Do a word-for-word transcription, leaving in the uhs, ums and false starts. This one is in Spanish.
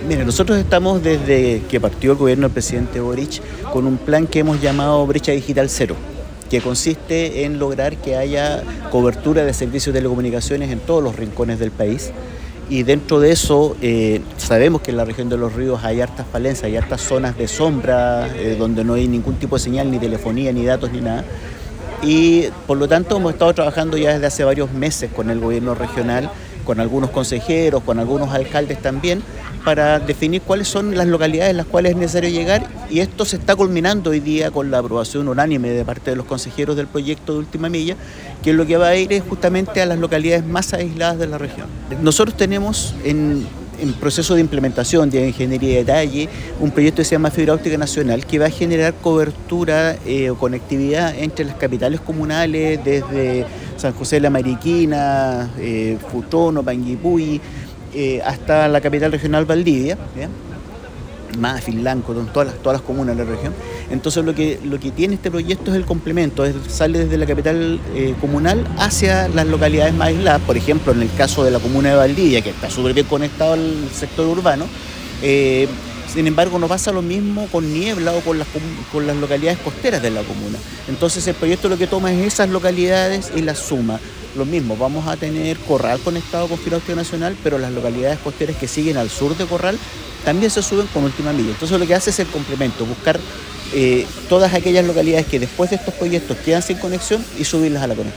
Mire, nosotros estamos desde que partió el gobierno del presidente Boric con un plan que hemos llamado Brecha Digital Cero, que consiste en lograr que haya cobertura de servicios de telecomunicaciones en todos los rincones del país. Y dentro de eso, eh, sabemos que en la región de Los Ríos hay hartas falencias, hay hartas zonas de sombra, eh, donde no hay ningún tipo de señal, ni telefonía, ni datos, ni nada. Y por lo tanto hemos estado trabajando ya desde hace varios meses con el gobierno regional, con algunos consejeros, con algunos alcaldes también, para definir cuáles son las localidades en las cuales es necesario llegar, y esto se está culminando hoy día con la aprobación unánime de parte de los consejeros del proyecto de Última Milla, que lo que va a ir es justamente a las localidades más aisladas de la región. Nosotros tenemos en, en proceso de implementación de ingeniería de detalle un proyecto que se llama Fibra Óptica Nacional, que va a generar cobertura eh, o conectividad entre las capitales comunales, desde San José de la Mariquina, eh, Futono, Panguipulli, eh, hasta la capital regional Valdivia, ¿bien? Más Finlanco, todas las, todas las comunas de la región. Entonces lo que, lo que tiene este proyecto es el complemento, es, sale desde la capital eh, comunal hacia las localidades más aisladas. Por ejemplo, en el caso de la comuna de Valdivia, que está súper bien conectado al sector urbano, eh, sin embargo no pasa lo mismo con Niebla o con las, con las localidades costeras de la comuna. Entonces el proyecto lo que toma es esas localidades y las suma. Lo mismo, vamos a tener Corral conectado con Fibra Óptica Nacional, pero las localidades costeras que siguen al sur de Corral también se suben con Última Milla. Entonces lo que hace es el complemento, buscar eh, todas aquellas localidades que después de estos proyectos quedan sin conexión y subirlas a la conexión.